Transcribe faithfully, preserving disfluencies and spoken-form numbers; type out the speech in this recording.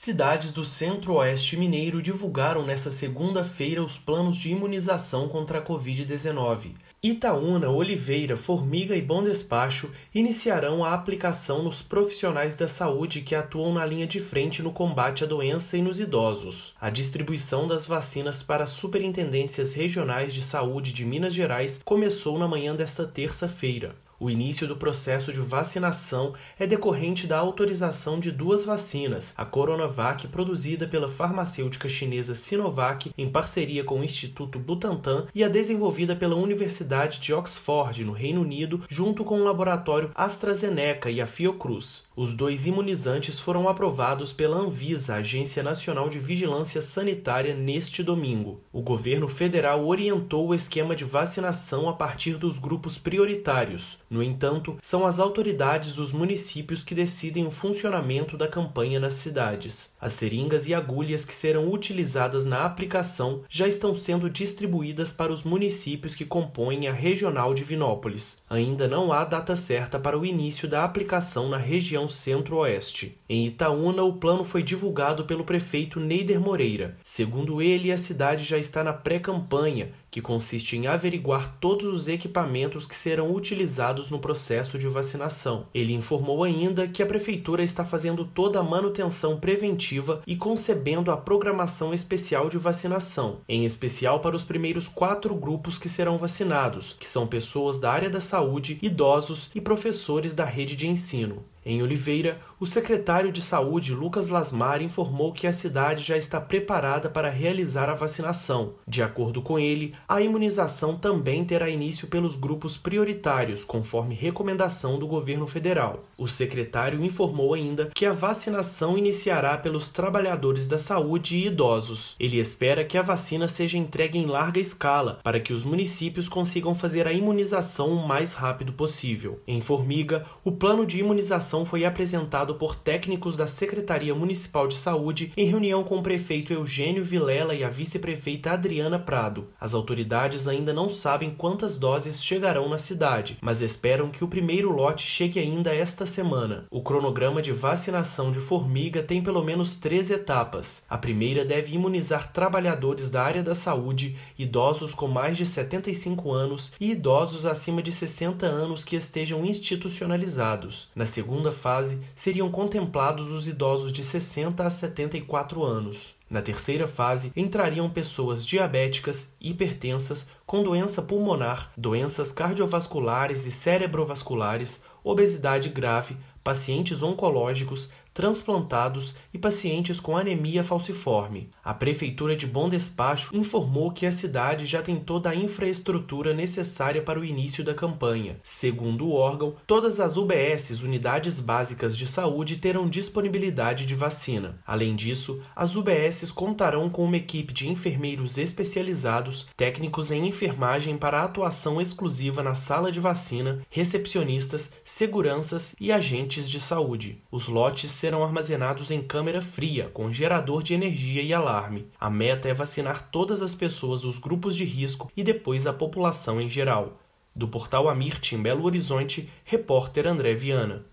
Cidades do Centro-Oeste mineiro divulgaram nesta segunda-feira os planos de imunização contra a covid dezenove. Itaúna, Oliveira, Formiga e Bom Despacho iniciarão a aplicação nos profissionais da saúde que atuam na linha de frente no combate à doença e nos idosos. A distribuição das vacinas para as superintendências regionais de saúde de Minas Gerais começou na manhã desta terça-feira. O início do processo de vacinação é decorrente da autorização de duas vacinas, a Coronavac, produzida pela farmacêutica chinesa Sinovac em parceria com o Instituto Butantan, e a desenvolvida pela Universidade de Oxford, no Reino Unido, junto com o laboratório AstraZeneca e a Fiocruz. Os dois imunizantes foram aprovados pela Anvisa, Agência Nacional de Vigilância Sanitária, neste domingo. O governo federal orientou o esquema de vacinação a partir dos grupos prioritários. No entanto, são as autoridades dos municípios que decidem o funcionamento da campanha nas cidades. As seringas e agulhas que serão utilizadas na aplicação já estão sendo distribuídas para os municípios que compõem a Regional Divinópolis. Ainda não há data certa para o início da aplicação na região Centro-Oeste. Em Itaúna, o plano foi divulgado pelo prefeito Neider Moreira. Segundo ele, a cidade já está na pré-campanha, que consiste em averiguar todos os equipamentos que serão utilizados no processo de vacinação. Ele informou ainda que a prefeitura está fazendo toda a manutenção preventiva e concebendo a programação especial de vacinação, em especial para os primeiros quatro grupos que serão vacinados, que são pessoas da área da saúde, idosos e professores da rede de ensino. Em Oliveira, o secretário de Saúde, Lucas Lasmar, informou que a cidade já está preparada para realizar a vacinação. De acordo com ele, a imunização também terá início pelos grupos prioritários, conforme recomendação do governo federal. O secretário informou ainda que a vacinação iniciará pelos trabalhadores da saúde e idosos. Ele espera que a vacina seja entregue em larga escala, para que os municípios consigam fazer a imunização o mais rápido possível. Em Formiga, o plano de imunização foi apresentado por técnicos da Secretaria Municipal de Saúde em reunião com o prefeito Eugênio Vilela e a vice-prefeita Adriana Prado. As autoridades ainda não sabem quantas doses chegarão na cidade, mas esperam que o primeiro lote chegue ainda esta semana. O cronograma de vacinação de Formiga tem pelo menos três etapas. A primeira deve imunizar trabalhadores da área da saúde, idosos com mais de setenta e cinco anos e idosos acima de sessenta anos que estejam institucionalizados. Na segunda fase, seriam contemplados os idosos de sessenta a setenta e quatro anos. Na terceira fase, entrariam pessoas diabéticas, hipertensas, com doença pulmonar, doenças cardiovasculares e cerebrovasculares, obesidade grave, pacientes oncológicos, transplantados e pacientes com anemia falciforme. A Prefeitura de Bom Despacho informou que a cidade já tem toda a infraestrutura necessária para o início da campanha. Segundo o órgão, todas as U B Ss, Unidades Básicas de Saúde, terão disponibilidade de vacina. Além disso, as U B Ss contarão com uma equipe de enfermeiros especializados, técnicos em enfermagem para atuação exclusiva na sala de vacina, recepcionistas, seguranças e agentes de saúde. Os lotes serão armazenados em câmara fria, com gerador de energia e alarme. A meta é vacinar todas as pessoas dos grupos de risco e depois a população em geral. Do portal Amirte, em Belo Horizonte, repórter André Viana.